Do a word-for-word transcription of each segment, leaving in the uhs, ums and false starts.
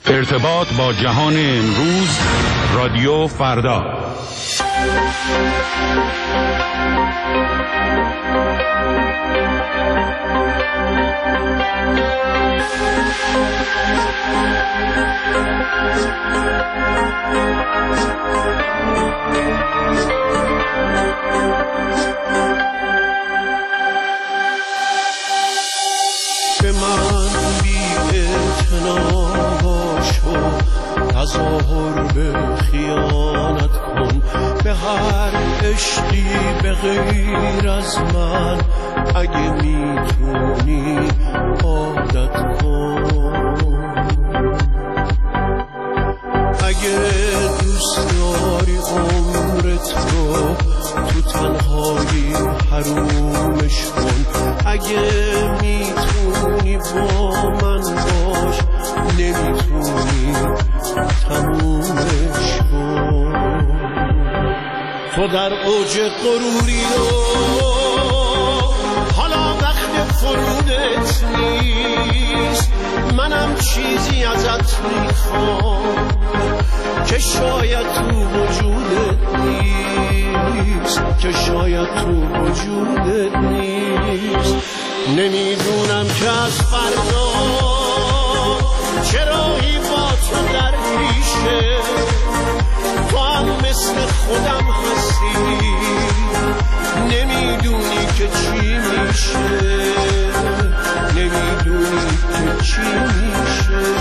ارتباط با جهان امروز، رادیو فردا. به من بی اعتنا باش و تظاهر به خیانت کن، به هر عشقی به غیر از من اگه میتونی عادت کن. اگه دوست داری عمرت رو تو تنهایی حرومش کن، اگه میتونی با من باش، نمیتونی تمومش کن. تو در اوج غروری و حالا وقت فرودت نیست، منم چیزی ازت میخوام که شاید تو وجودت نیست، که شاید تو وجودت نیست. نمیدونم که از فردا چرایی با تو در پیشه، تو هم مثل خودم هستی، نمیدونی که چی میشه، نمیدونی که چی میشه.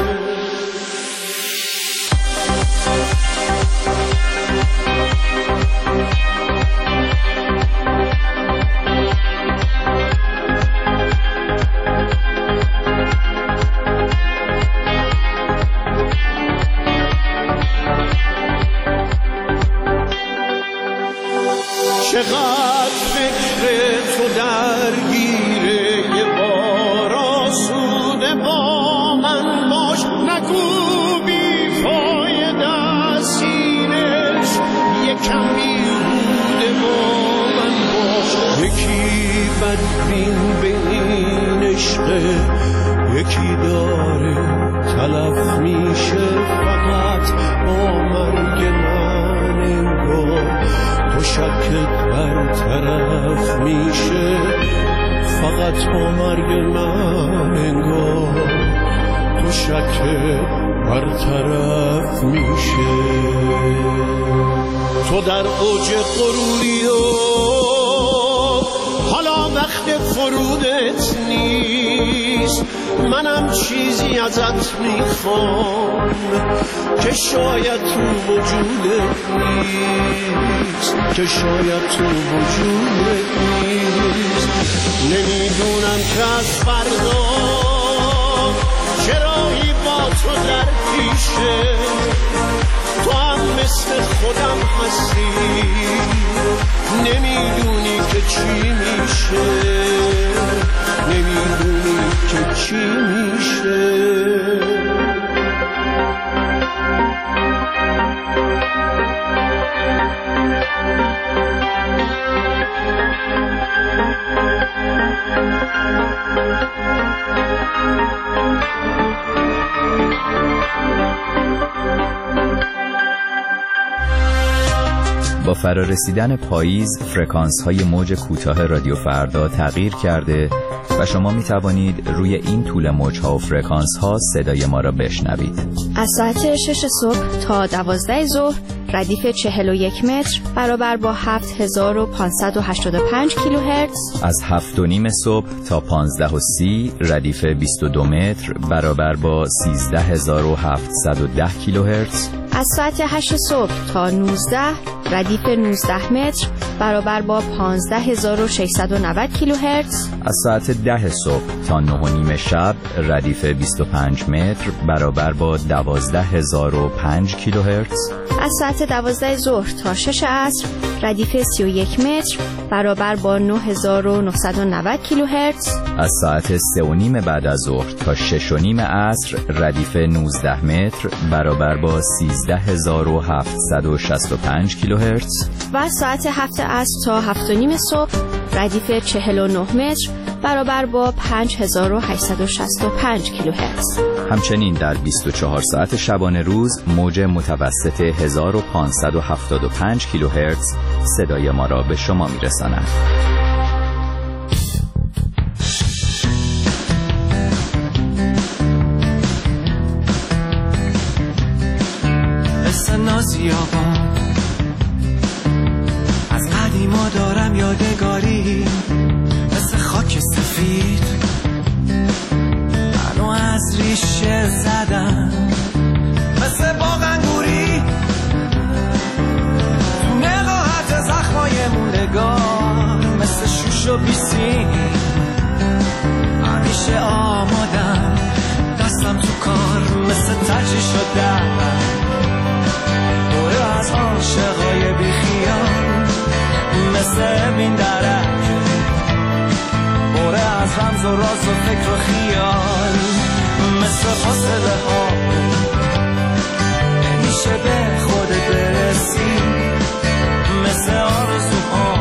چقدر فکر تو درگیره، یه بار آسوده با من باش، نگو بی فایده است اینش، یکم بیهوده با من باش. یکی بدبین به این عشقه، یکی داره تلف میشه فقط با مرگ من انگار. تو شکت برطرف میشه فقط با مرگ من انگار، تو شکت برطرف میشه. تو در اوج غروری و حالا وقت فرودت نیست، منم چیزی ازت میخوام که شاید تو وجودت نیست، که شاید تو وجودت نیست. نمیدونم که از فردا چرایی با تو در پیشه، تو هم مثل خودم هستی، نمیدونی که چی میشه، نمیدونی که چی میشه. با فرارسیدن پاییز فرکانس های موج کوتاه رادیو فردا تغییر کرده و شما می توانید روی این طول موج ها و فرکانس ها صدای ما را بشنوید. از ساعت شش صبح تا دوازده ظهر ردیف چهل و یک متر برابر با هفت هزار و پانصد و هشتاد و پنج کیلوهرتز. از هفت و نیم صبح تا پانزده و سی ردیف بیست و دو متر برابر با سیزده هزار و هفتصد و ده کیلوهرتز. از ساعت هشت صبح تا نوزده ردیف نوزده متر برابر با پانزده هزار و ششصد و نود کیلوهرتز. از ساعت ده صبح تا نه و نیم شب ردیف بیست و پنج متر برابر با دوازده هزار و پنج کیلوهرتز. از ساعت دوازده ظهر تا شش عصر ردیف سی و یک متر برابر با نه هزار و نهصد و نود کیلوهرتز. از ساعت سه و نیم بعد از ظهر تا شش و نیم عصر ردیف نوزده متر برابر با سیزده هزار و هفتصد و شصت و پنج کیلوهرتز. و از ساعت هفت عصر تا هفت و نیم صبح ردیف چهل و نه متر برابر با پنج هزار و هشتصد و شصت و پنج کیلوهرتز. همچنین در بیست و چهار ساعت شبانه روز موج متوسط هزار و پانصد و هفتاد و پنج کیلوهرتز صدای ما را به شما میرساند. مثل نازی آباد از قدیما دارم یادگاری، مثل خاک سفید منو از ریشه زدم، مثل باغ انگوری تو نقاهت زخمای موندگار، مثل شوش و بیسیم همیشه آمادم، دستم تو کار مثل ترجیح شدم، دوره از عاشقای بیخیال مثل امین درک، دوره از رمز و راز و فکر و خیال، مثل فاصله ها نمیشه به خودت برسی، مثل آرزوها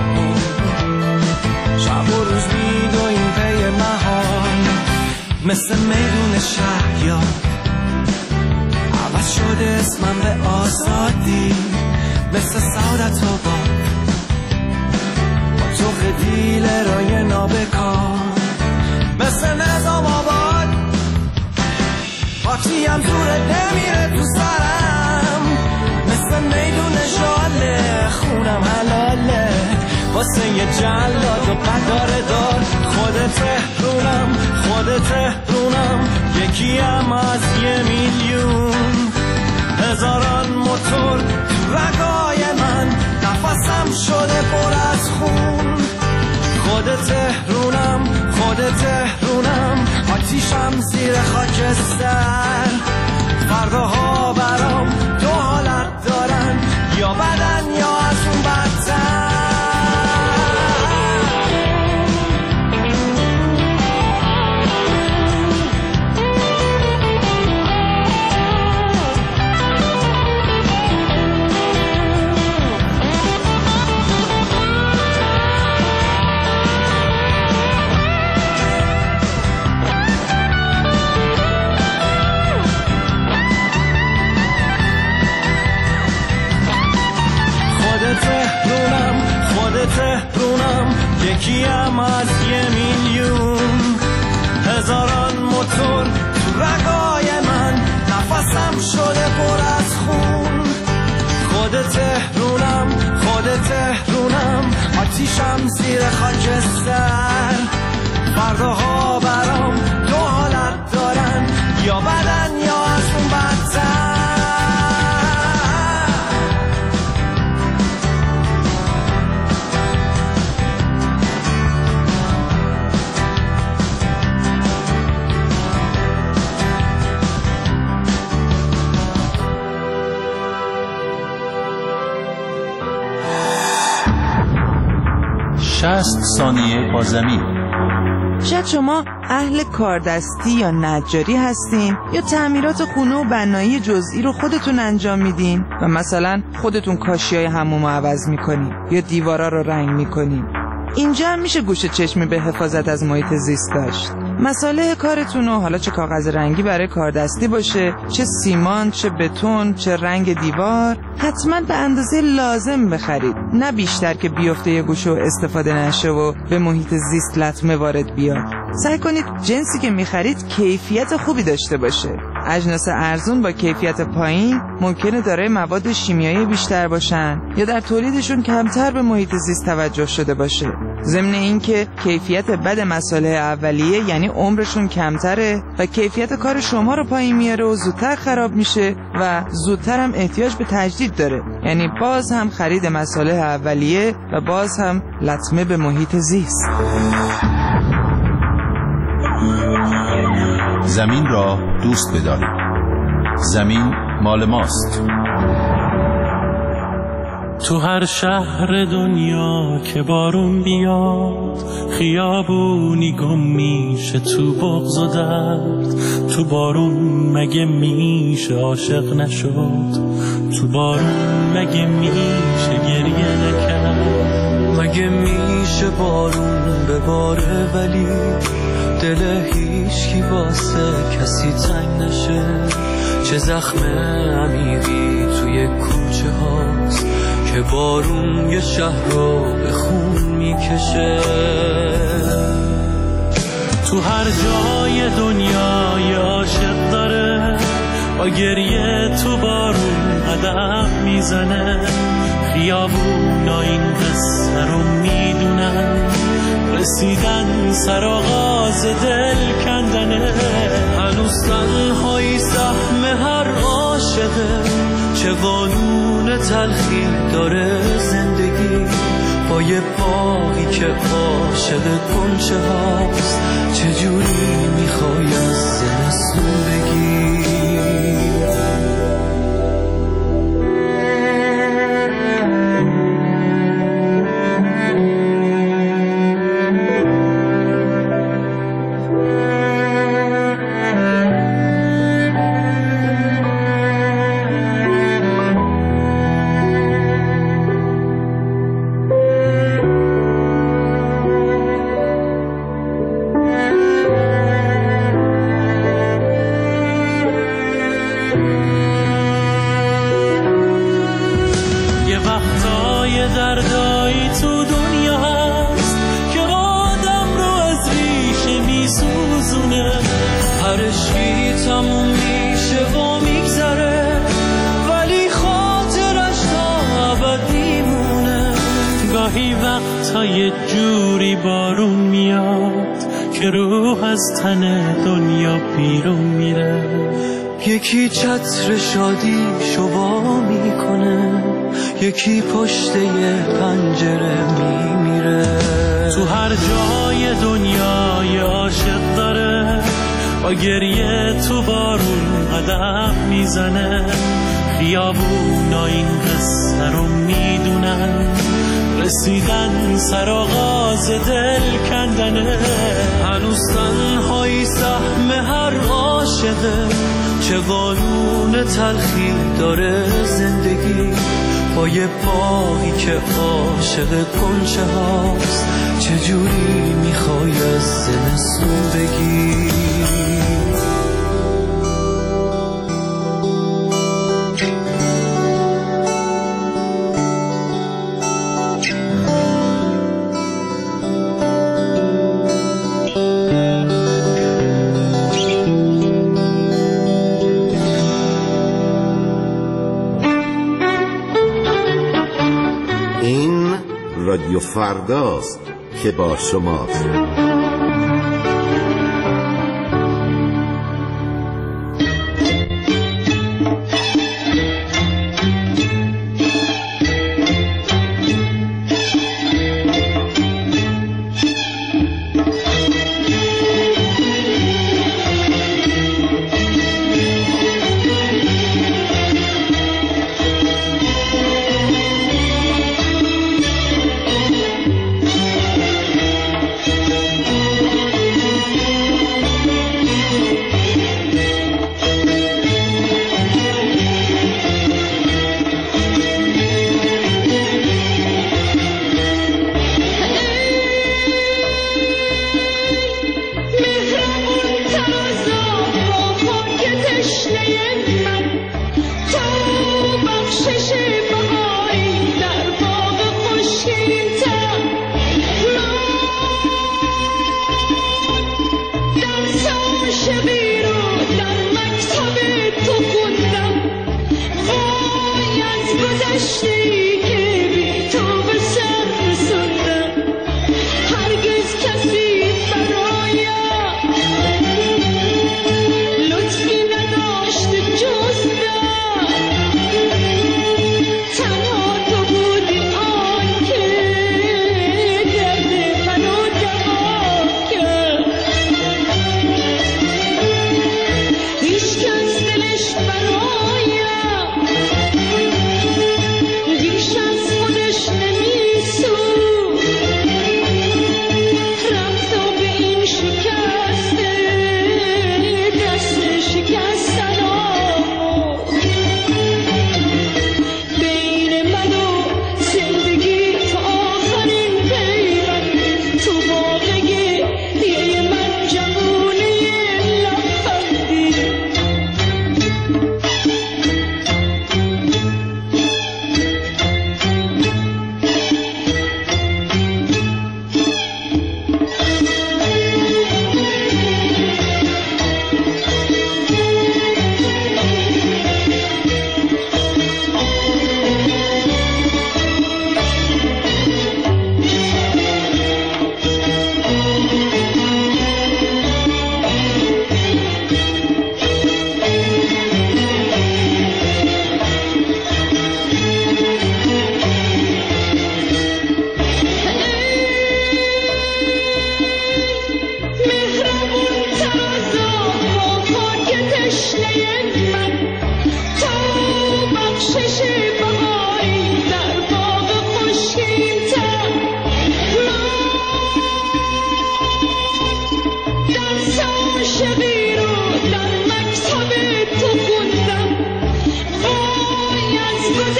شب و روز میدویم پی محال، مثل میدون شهریار عوض شده اسمم به آزادی، مثل سعادت آباد با تو خدیل رای نابکار، مثل نظام آباد پاچیم دوره نمیره تو سرم، مثل میدون شاله خونم حلاله واسه یه جلاد و پدار دار، خود تهرونم خود تهرونم یکیم از یه میلیون، هزاران موتور تو رگای من نفسم شده پر از خون، خود تهرونم خود تهرونم آتیشم زیر خاکستر، فرداها برام دو حالت دارن، یا بدن یا از اون بدتر. تهرونم یکیم از یه میلیون، هزاران موتور تو رگای من نفسم شده پر از خون، خود تهرونم خود تهرونم آتیشم زیر خاکستر، فرداها برام دو حالت دارن، یا بدن یا از اون بدتر. شصت ثانیه با زمین. شاید شما اهل کاردستی یا نجاری هستین یا تعمیرات خونه و بنایی جزئی رو خودتون انجام میدین و مثلا خودتون کاشیای حموم رو عوض میکنین یا دیوارا رو رنگ میکنین. اینجا هم میشه گوش چشمی به حفاظت از محیط زیست داشت. مساله کارتون رو، حالا چه کاغذ رنگی برای کاردستی باشه، چه سیمان، چه بتون، چه رنگ دیوار، حتما به اندازه لازم بخرید، نه بیشتر که بیفته یه گوشه و استفاده نشه و به محیط زیست لطمه وارد بیاد. سعی کنید جنسی که میخرید کیفیت خوبی داشته باشه. اجناس ارزون با کیفیت پایین ممکنه دارای مواد شیمیایی بیشتر باشن یا در تولیدشون کمتر به محیط زیست توجه شده باشه. ضمن اینکه کیفیت بد مساله اولیه یعنی عمرشون کمتره و کیفیت کار شما رو پایین میاره و زودتر خراب میشه و زودتر هم احتیاج به تجدید داره، یعنی باز هم خرید مساله اولیه و باز هم لطمه به محیط زیست. زمین را دوست بدارید. زمین مال ماست. تو هر شهر دنیا که بارون بیاد، خیابونی گم میشه تو بغض و درد. تو بارون مگه میشه عاشق نشد؟ تو بارون مگه میشه گریه نکرد؟ مگه میشه بارون بباره ولی دل هیچکی واسه کسی تنگ نشه؟ چه زخم عمیقی توی کوچه هاست که بارون یه شهر رو به خون میکشه. تو هر جای دنیا یه عاشق داره، با گریه تو بارون قدم میزنه. خیابونا این قصه رو میدونن، رسیدن سر آغاز دل کندنه. هنوز تنهایی سهم هر عاشقه، چه قانون تلخی داره زندگی. با یه باقی که عاشق گنچه هاست، چجوری میخوای از زمستون بگی؟ یه جوری بارون میاد که روح از تن دنیا بیرون میره. یکی چتر شادی شوا میکنه، یکی پشت یه پنجره میمیره. تو هر جای دنیا یه عاشق داره، با گریه تو بارون قدم میزنه. خیابونا این قصه رو میدونن، رسیدن سر آغاز دل کندنه. هنوز تنهایی سهم هر عاشقه، چه قانون تلخی داره زندگی. با یه باقی که عاشق گنچه هاست، چجوری میخوای از زمستون بگی؟ رادیو فرداست که با شماست.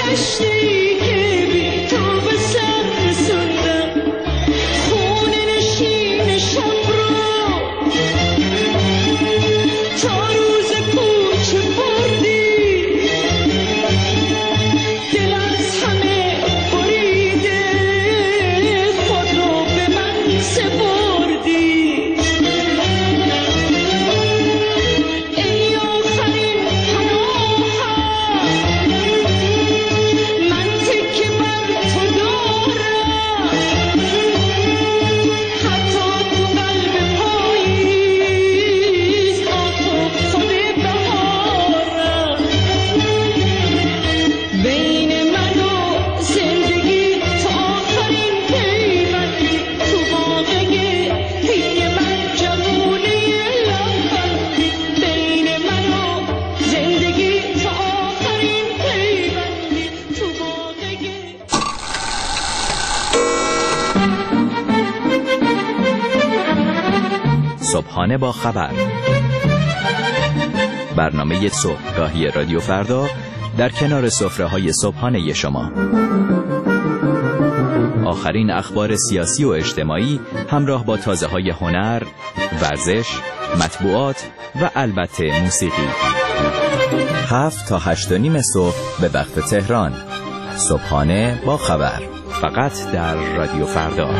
صبحانه با خبر، برنامه صبحگاهی رادیو فردا در کنار سفره‌های صبحانه شما. آخرین اخبار سیاسی و اجتماعی همراه با تازه‌های هنر، ورزش، مطبوعات و البته موسیقی. هفت تا هشت و نیم صبح به وقت تهران. صبحانه با خبر، فقط در رادیو فردا.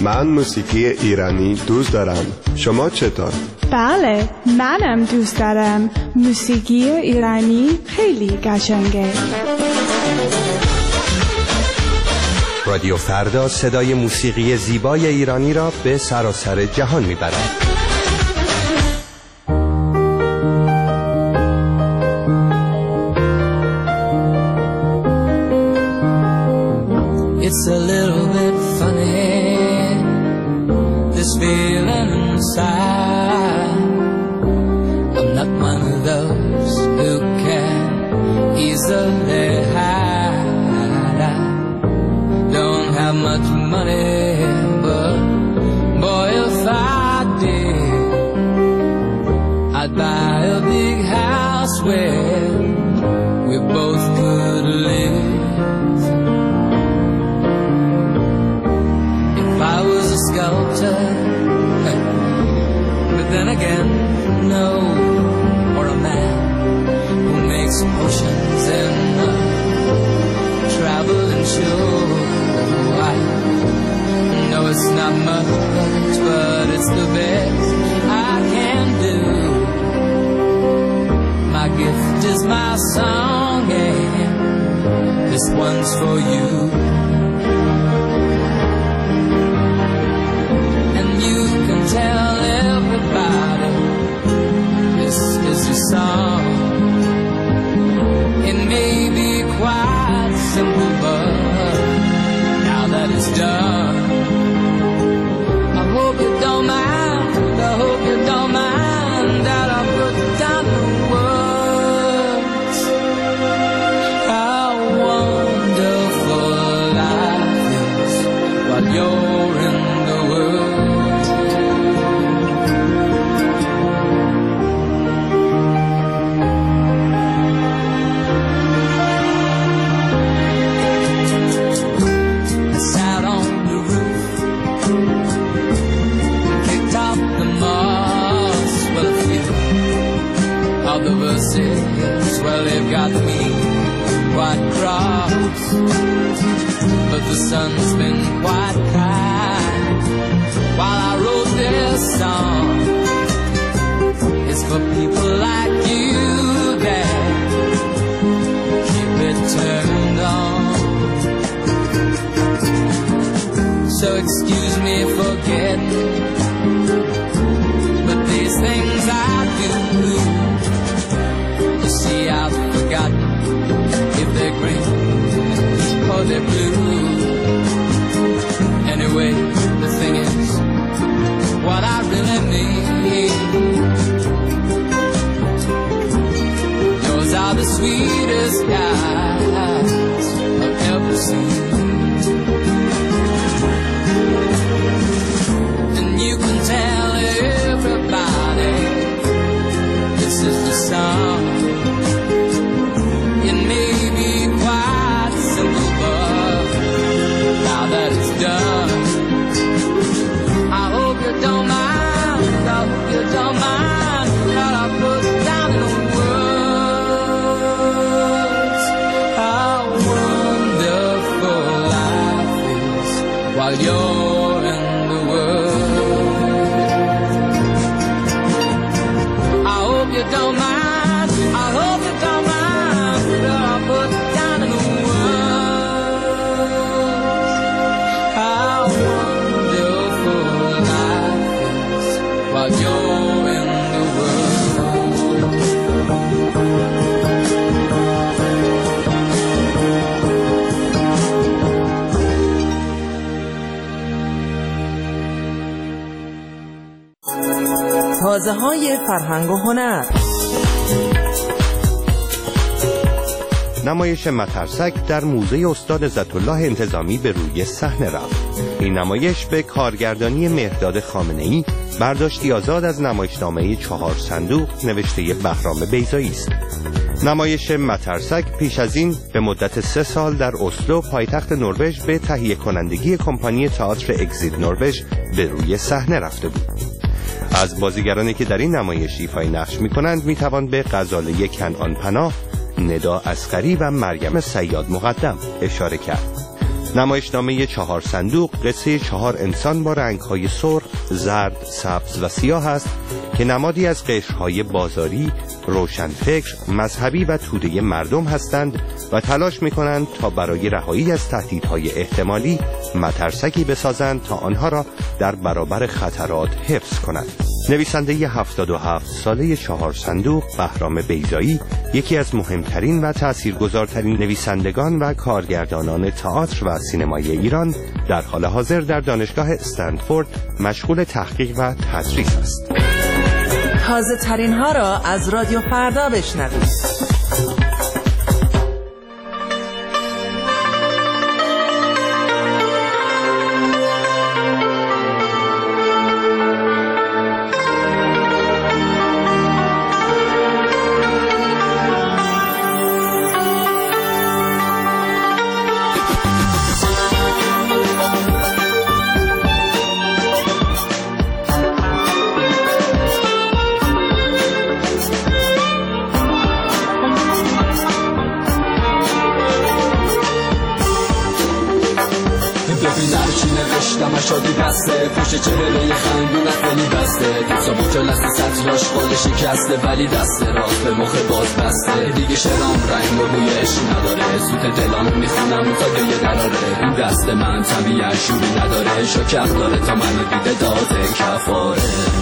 من موسیقی ایرانی دوست دارم. شما چطور؟ بله، منم دوست دارم. موسیقی ایرانی خیلی قشنگه. رادیو فردا صدای موسیقی زیبای ایرانی را به سراسر جهان میبرد. It's a little bit funny, this feeling inside. I'm not one of those who can easily hide. I don't have much money, but boy, if I did, I'd buy a big house where we both could live. I was a sculptor, but then again, no, or a man who makes potions in a traveling show. I know it's not much, but it's the best I can do. My gift is my song, and this one's for you. Tell everybody this is your song. It may be quite simple, but now that it's done, I hope you don't mind, I hope you don't mind that I put down the words. How wonderful life is while you're in the world. The verses, well, they've got me quite cross, but the sun's been quite kind while I wrote this song. It's for people like you that keep it turned on. So excuse me for getting, but these things I do, see, I've forgotten if they're green or they're blue. Anyway, the thing is, what I really need, yours are the sweetest eyes I've ever seen. And you can tell everybody this is the song. It may be quite simple, but now that it's done, I hope you don't mind, I hope you don't mind that I put down in words how wonderful life is while you're in the world. I hope you don't mind, I hope you don't mind that I put down in words how wonderful life is while you're in the world. تازه های فرهنگ و هنر. نمایش مترسک در موزه استاد عزت‌الله انتظامی به روی صحنه رفت. این نمایش به کارگردانی مهرداد خامنه‌ای برداشتی آزاد از نمایشنامه چهار صندوق نوشته بهرام بیضایی است. نمایش مترسک پیش از این به مدت سه سال در اسلو پایتخت نروژ به تهیه کنندگی کمپانی تئاتر اگزیت نروژ به روی صحنه رفته بود. از بازیگرانی که در این نمایش ایفای نقش می‌کنند می‌توان به غزاله کنعان پناه، ندا اصغری و مریم صیاد مقدم اشاره کرد. نمایشنامه چهار صندوق قصه چهار انسان با رنگ‌های سرخ، زرد، سبز و سیاه است که نمادی از قشرهای بازاری، روشنفکر، مذهبی و توده مردم هستند و تلاش می‌کنند تا برای رهایی از تهدیدهای احتمالی مترسکی بسازند تا آنها را در برابر خطرات حفظ کنند. نویسنده هفتاد و هفت ساله چهار صندوق، بهرام بیضایی، یکی از مهمترین و تأثیرگذارترین نویسندگان و کارگردانان تئاتر و سینمای ایران، در حال حاضر در دانشگاه استنفورد مشغول تحقیق و تدریس است. تازه ترین ها را از رادیو فردا بشنوید. شادی بسته پوش چهره خندون خیلی بسته دوستا با جلست سطراش خال شکسته ولی دست راست به مخ باز بسته دیگه شرام رنگ و بویش نداره سوت دلام میخونم تا دیگه دراره این دست من طبیعت شوری نداره شکر داره تا منو دیده داده کفاره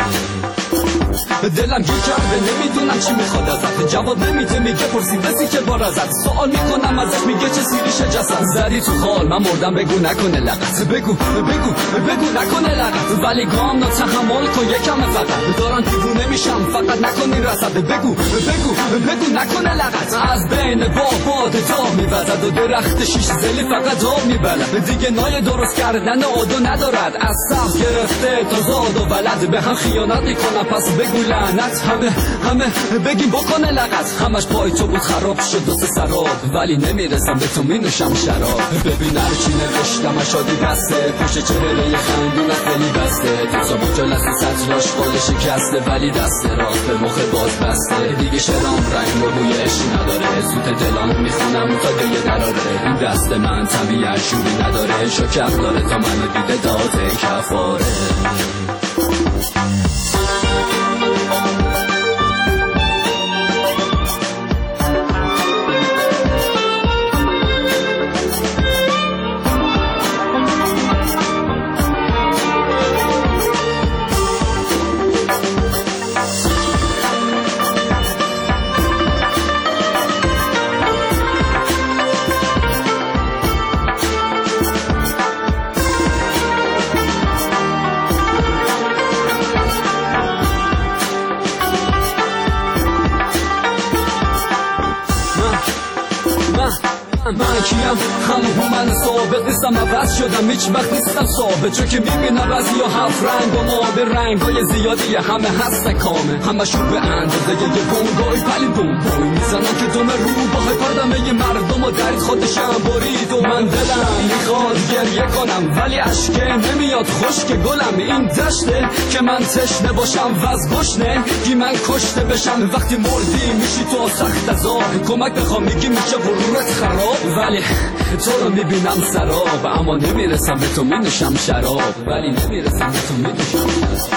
دلم گیر کرده نمیدونم چی میخواد ازت جواب نمیده میگه پرسی بسی که بار ازت سوال میکنم ازش میگه چه سیریشه جسد زدی تو خال من مردم بگو نکنه لغت بگو بگو بگو نکنه لغت ولی گام نا تحمل کن یکم فقط دارن دیوونه میشم فقط نکنی رسد بگو بگو بگو نکنه لغت از بین باباد جا میوزد و درخت شیش زلی فقط آب میبلد دیگه نای درست کردن عادو ندارد از سخت گرفته تا زاد و ولد به هم خیانت میکنم پس بگو لعنت همه همه بگیم بکنه لغت همش پای تو بود خراب شد دو سه سراب ولی نمیرسم به تو مینوشم شراب ببین هرچی نوشتم شادی بسته پوش چهره خندون خیلی بسته دوستا با جلست سطراش خال شکسته ولی دست راست به مخ باز بسته دیگه شرام رنگ و بویش نداره سوت دلام میخونم تا دیگه دراره این دست من طبیعت شوری نداره شکر داره تا منو دیده داده کفاره من کیم همون من ثابت نیستم عوض شدم هیچ وقت نیستم ثابت چون که میبینم بعضی ها هفت رنگ و ما به رنگ های زیادی همه هستن کامه همشون به اندازه یه بونگای پلی بوم بوی میزنم که دوم رو با پردمه مردم و درید خودشم برید و من دلم میخواد گریه کنم ولی اشکه نمیاد خشک گلم این دشته که من تشنه باشم وز گشنه گی من کشته بشم وقتی مردی میشی تو سخت عذاب کمک بخوام میگی میشه غرورت خراب ولی تو رو میبینم سراب اما نمیرسم به تو مینوشم شراب ولی نمیرسم به تو مینوشم شراب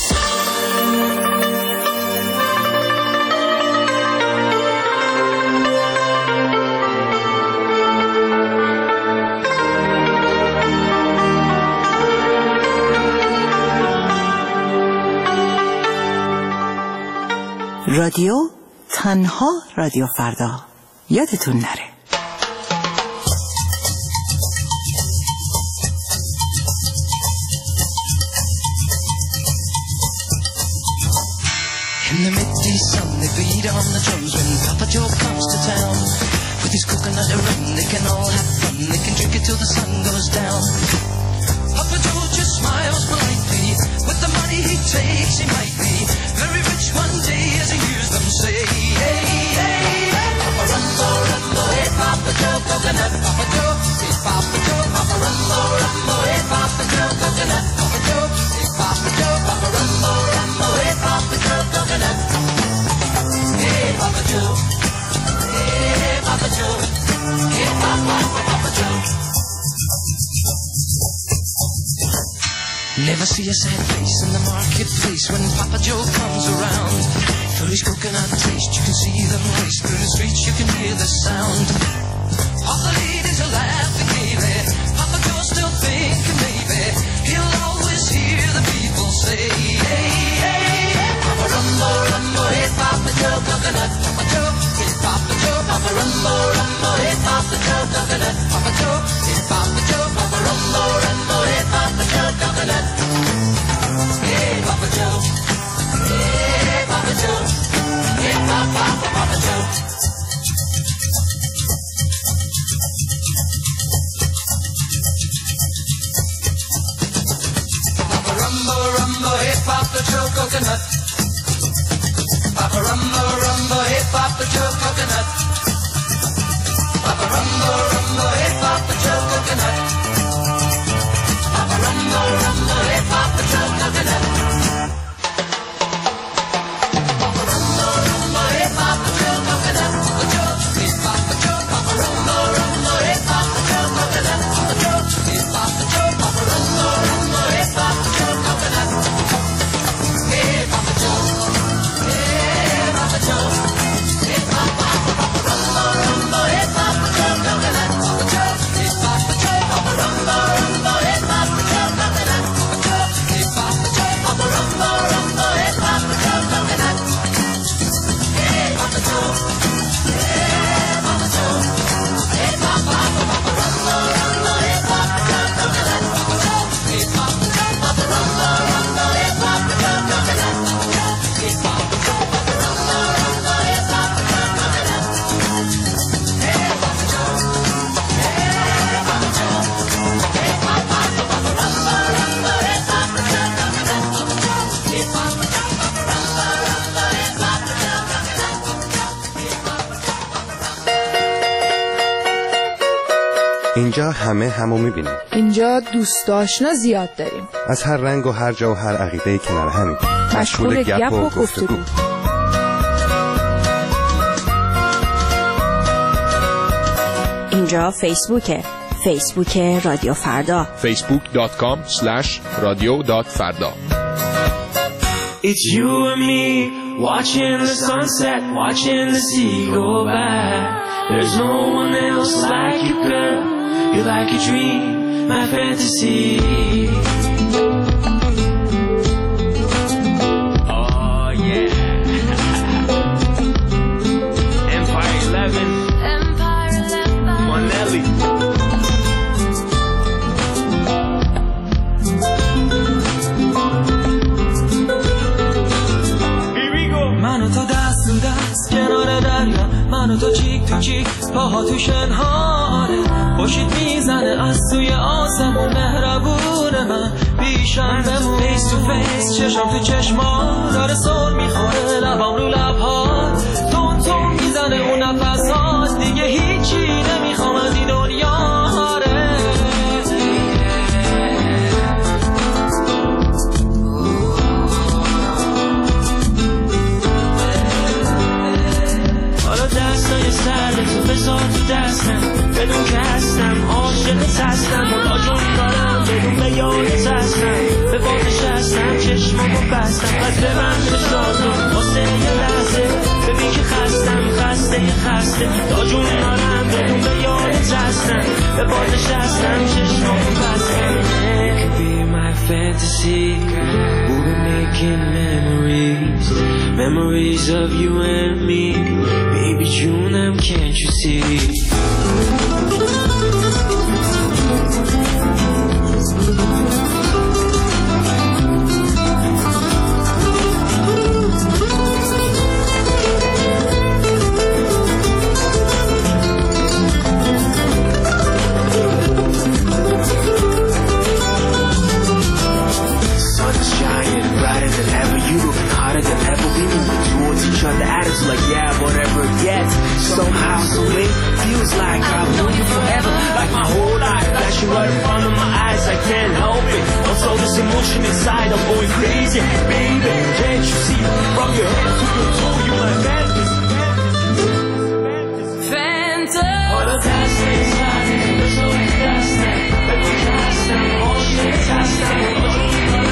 رادیو تنها رادیو فردا یادتون نره. In the midday sun, they beat on the drums when Papa Joe comes to town. With his coconut rum, they can all have fun. They can drink it till the sun goes down. Papa Joe just smiles politely. With the money he takes, he might be very rich one day as he hears them say, hey, hey, hey. Papa Rumbo, Rumbo, hey, Papa Joe, coconut. Papa Joe, hey, Papa Joe, Papa Rumbo, Rumbo, hey, Papa Joe, coconut. Papa Joe, hey, Papa Joe, Papa Rumbo, Rumbo, hey, Papa Joe, coconut. Hey, Papa Joe, hey, Papa Joe, hey, Papa, Papa Joe. Never see a sad face in the marketplace when Papa Joe comes around. For his coconut taste, you can see them race through the streets, you can hear the sound. All the ladies are laughing gaily. Papa Joe's still thinking maybe he'll always hear the people say, hey, hey, hey, Papa Rumbo, Rumbo, hey, Papa Joe, coconut, Papa Joe, hey, Papa Joe, Papa Rumbo, Rumbo, hey, Papa Joe, coconut, Papa Joe, hey, Papa Joe, Papa Rumbo, Rumbo, hey, Papa Joe, coconut, hey, Papa Joe, hey, Papa Joe, hey, Papa, Papa, Papa Joe. Papa Joe coconut. Papa Rumbo Rumbo, hey Papa Joe coconut. Papa Rumbo Rumbo, hey Papa Joe coconut. Papa Rumbo Rumbo, hey Papa Joe coconut. Papa Rumbo Rumbo, hey Papa Joe coconut. Papa Joe, hey Papa Joe, Papa Rumbo Rumbo, hey Papa Joe coconut. Papa Joe, hey Papa Joe, Papa Rumbo Rumbo, hey Papa Joe coconut. اینجا همه همو میبینیم. اینجا دوست آشنا زیاد داریم. از هر رنگ و هر جا و هر عقیده کنار همین. مشغول گپ و گفتگو. اینجا فیسبوکه. فیسبوک رادیو فردا. فیسبوک دات کام اسلش رادیو دات فردا. It's you and me watching the sunset, watching the sea go by. There's no one else like you, girl. You're like a dream, my fantasy. Oh yeah. Empire eleven. Empire eleven. Monelli. Here we go. منو تا دست تو دست کنار دریا، منو تا چیک تو چیک پاها تو شنهاره، خوشید میزنه از توی آسمون مهربون من پیشم بمون. فیس تو فیس چشم تو چشما داره سر میخوره، لبام رو لبها تون تون میزنه اون نفسات، دیگه هیچی نمیخوام از این دنیا. دستای سرد تو بذار تو دستم، بدون که هستم عاشقت هستم، خدا جون دارم بدون به یادت هستم، به بادش هستم چشمامو بستم، پس ببند چشاتو واسه یه لحظه، ببین که خستم خسته یه خسته، خدا جون دارم بدون به یادت هستم، به بادش هستم چشمامو بستم. It could be my fantasy, we'll be making memories, memories of you and me. Baby June, can't you see? Sun's shining brighter than ever, you looking hotter than ever. We moving towards each other, attitudes like yeah, whatever it gets. Somehow, some way, feels like I've known you forever, like my whole life. Flashing right in front of my eyes, I can't help it. Also, this emotion inside, I'm going crazy, baby. Can't you see? From your head to your toe, you my fantasy. Fantasy. All the past inside, there's no fantasy. But we can't stand all shit, I stand.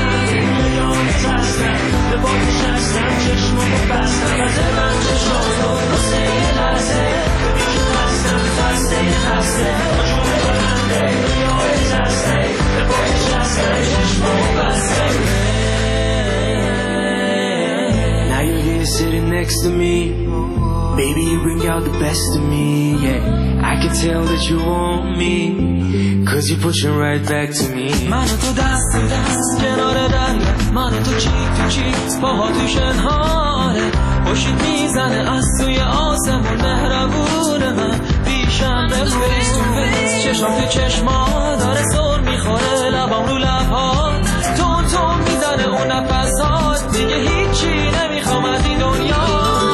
sitting next to me. Baby, you bring out the best of me, yeah. I can tell that you want me, cause you're pushing right back to me. من و تو دست تو دست کنار دریا، من و تو چیک تو چیک باها تو شنهاره. خوشید میزنه از توی آسمون مهربون من، پیشم به فیس تو فیس، چشم تو چشما داره سر میخوره، لبام رو لبها تون تون میزنه اون نفسات. دیگه هیچی نمیخوام از این دنیا.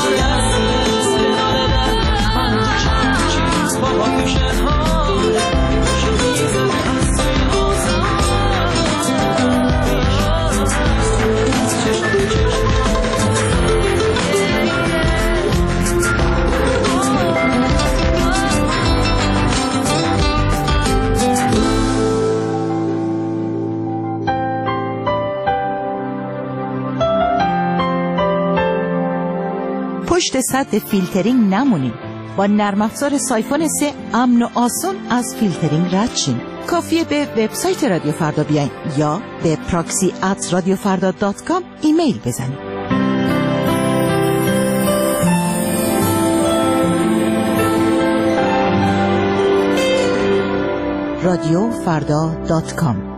پشت سد فیلترینگ نمونیم. با نرم افزار سایفون سه امن و آسون از فیلترینگ رد شین. کافیه به وبسایت رادیو فردا بیاین یا به پراکسی ات رادیو فردا دات کام ایمیل بزنید. رادیو فردا دات کام.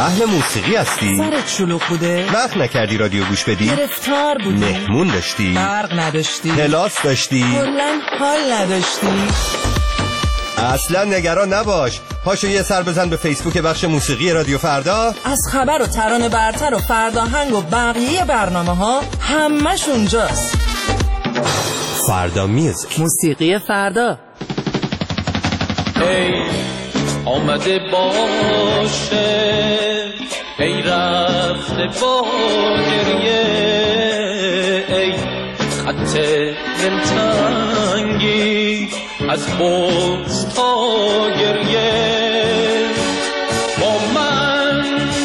اهل موسیقی هستی؟ سرت شلوغ بوده؟ وقت نکردی رادیو گوش بدی؟ گرفتار بودی؟ مهمون داشتی؟ برق نداشتی؟ کلاس داشتی؟ کلاً حال نداشتی؟ اصلا نگران نباش، پاشو یه سر بزن به فیسبوک بخش موسیقی رادیو فردا. از خبر و ترانه برتر و فرداهنگ و بقیه برنامه ها همش اونجاست. فردا میوزیک، موسیقی فردا. ای آمده باشه، ای رفته با گریه، ای خط دلتنگی از بغض تا گریه، با من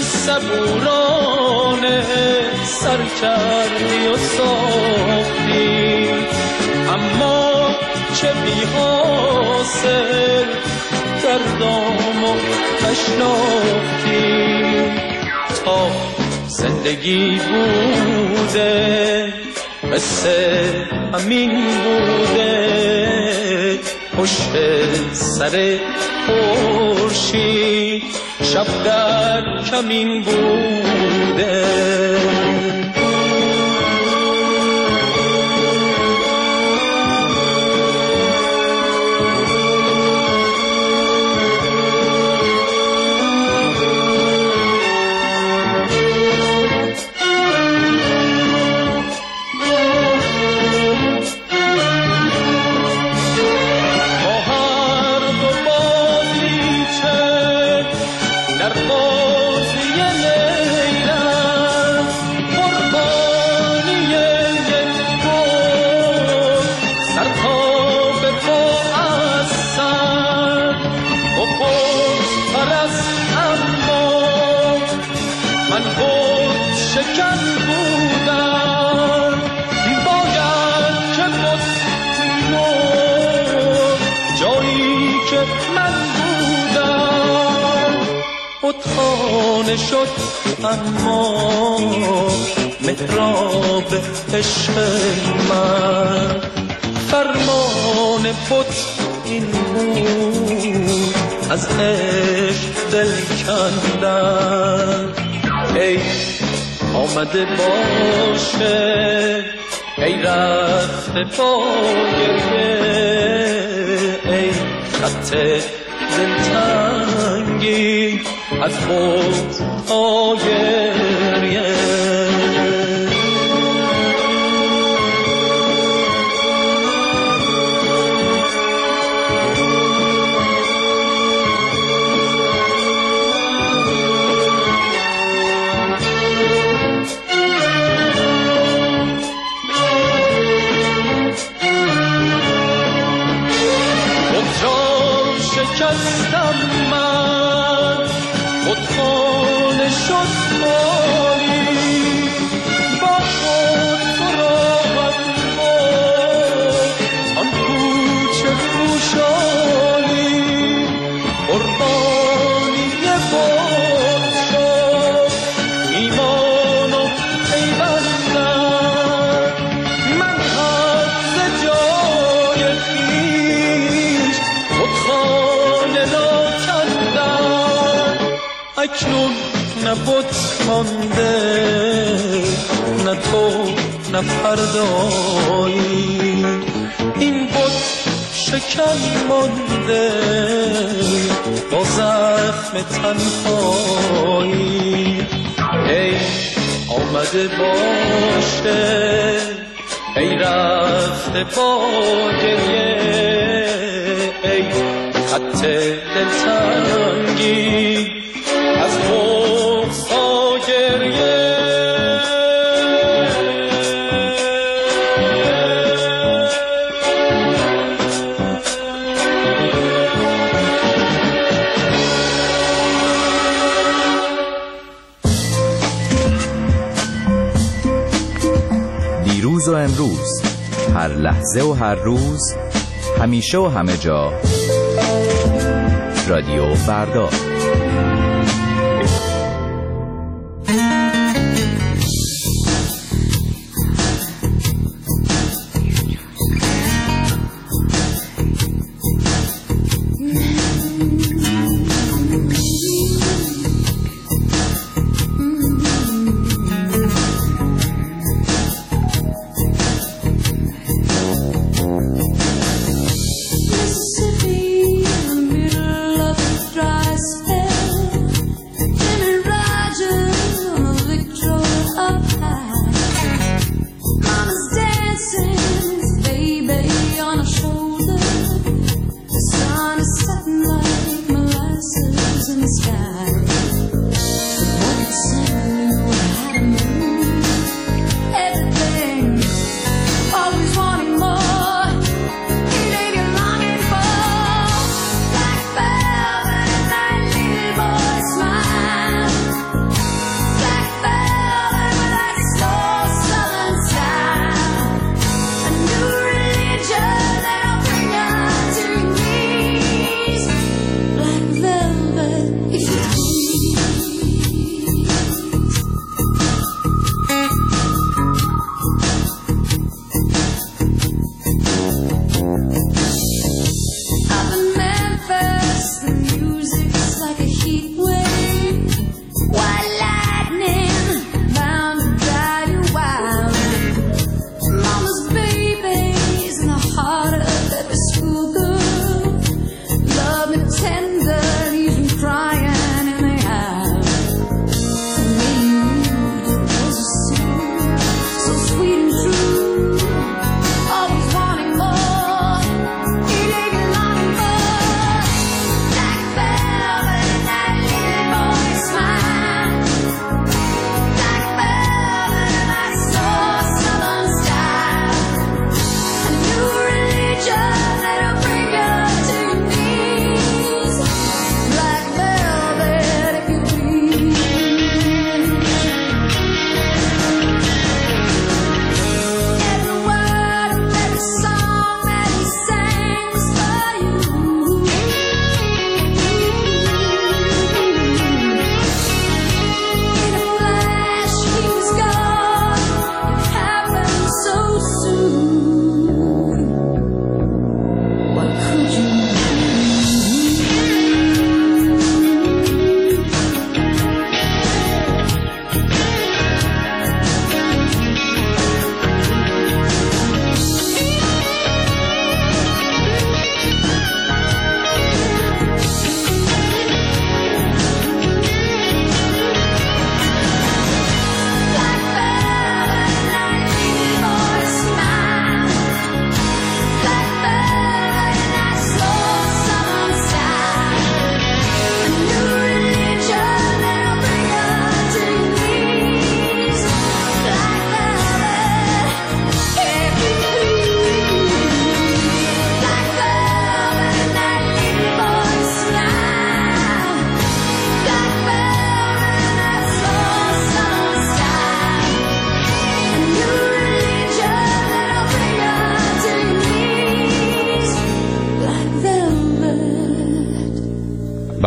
صبورانه سر کردی و ساختی، اما چه بی حاصل دردامو نشناختی. تا زندگی بوده قصه همین بوده، پشت سر خورشید شب در کمین بوده. خانه شد اما محراب عشق من، فرمان بت این بود از عشق دل کندن. ای آمده باشه، ای رفته با گریه، ای خط دلتنگی از خود تا گریه. شکستم من، خودخانه شد خالی، با خود تو راهم بود آن کوچه خوشحالی، قربانی بود شد ایمان و پیوندم، من حفظ جای خویش خودخانه را کندم. اکنون نه بت مانده، نه تو نه فردایی، این بت شکن مانده با زخم تنهایی. ای آمده باشه، ای رفته با گریه، ای خط دلتنگی از بغض تا گریه. دیروز و امروز، هر لحظه و هر روز، همیشه و همه جا، رادیو فردا.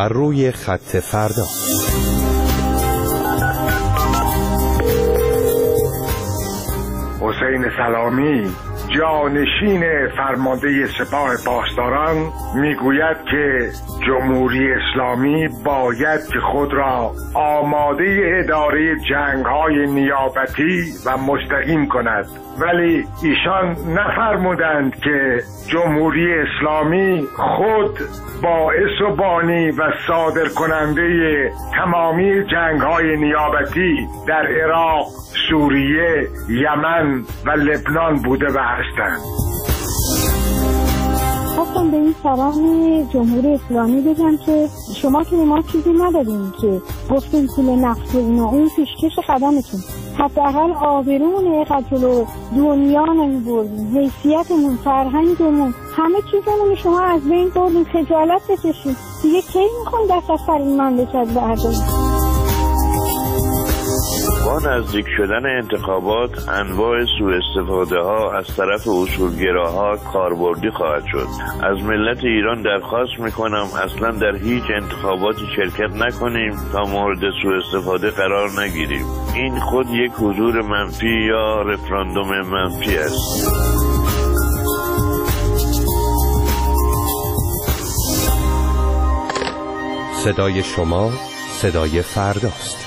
بر روی خط فردا. حسین سلامی جانشین فرمانده سپاه پاسداران میگوید که جمهوری اسلامی باید که خود را آماده اداره جنگ‌های نیابتی و مستقیم کند، ولی ایشان نفرمودند که جمهوری اسلامی خود باعث و بانی و صادر کننده تمامی جنگ‌های نیابتی در عراق، سوریه، یمن و لبنان بوده و هستند. خواستم به این سلام جمهوری اسلامی بگم که شما که ما چیزی نداریم که گفتیم پول نفت و اینا، اون پیشکش قدمتون، حداقل آبرومون قتل دنیا نمیبردیم، حیثیتمون، فرهنگمون، همه چیزمون شما از بین بردیم، خجالت بکشید دیگه. کی میخوام دست از سر این مملکت برداریم؟ با نزدیک شدن انتخابات انواع سوء استفاده ها از طرف اصولگراها کاربردی خواهد شد. از ملت ایران درخواست میکنم اصلا در هیچ انتخاباتی شرکت نکنیم تا مورد سوء استفاده قرار نگیریم. این خود یک حضور منفی یا رفراندوم منفی است. صدای شما صدای فرداست.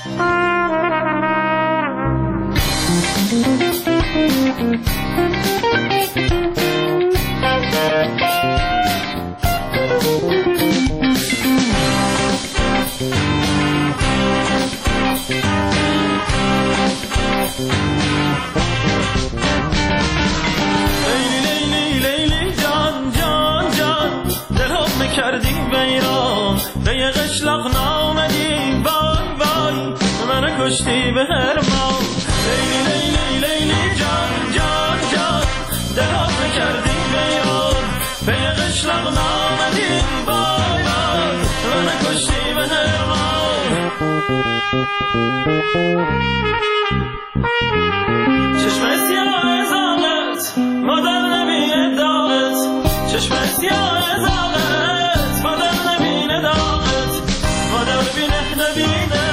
کشتی به هرمان، لیلی لیلی لیلی جان جان جان، دلم نکردی بیان، به قشلق نامدی بای بای، من کشتی به هرمان. چشم سیاه زاغت مادر نبینه داغت، چشم سیاه زاغت مادر نبینه داغت، مادر بینه نبینه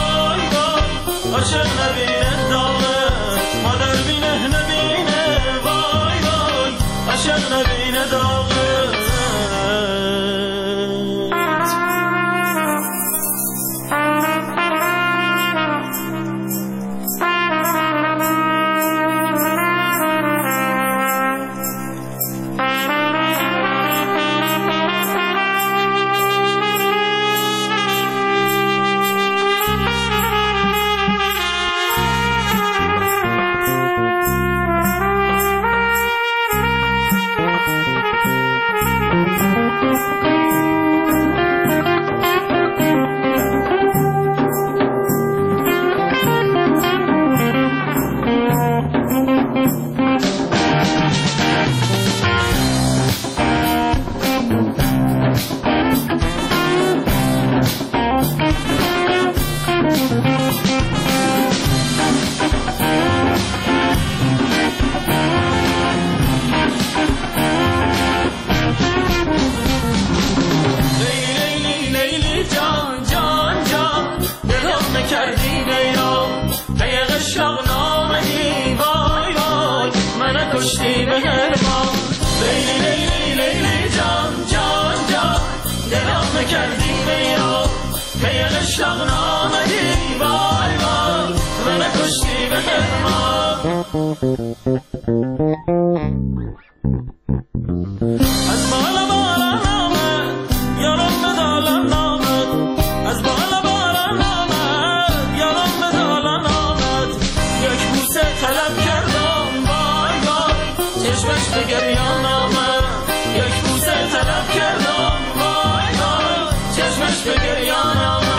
عاشق نبینه داغت، مادر بینه نبینه وای وای، عاشق نبینه داغت. کشتی به هرمان، لیلی لیلی لیلی جان جان جان، دلم نکردی بیان، پی قشلق نامدی وای وای، من کشتی به هرمان. از بالا باران آمد یارم به دالان آمد، از بالا باران آمد یارم به دالان آمد، یک بوسه طلب کردم وای وای، چشمش به گریان آمد، یک بوسه طلب کردم وای وای، چشمش به گریان آمد.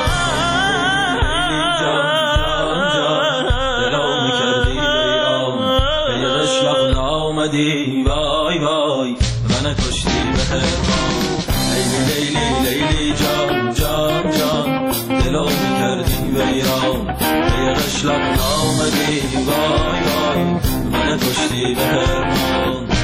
دلم کردی بیرام، به قشلق نامدی وای وای، من کشتی به هرمان، لیلی لیلی لیلی جان جان جان، دلم کردی بیرام، به قشلق نامدی وای وای، من کشتی به هرمان.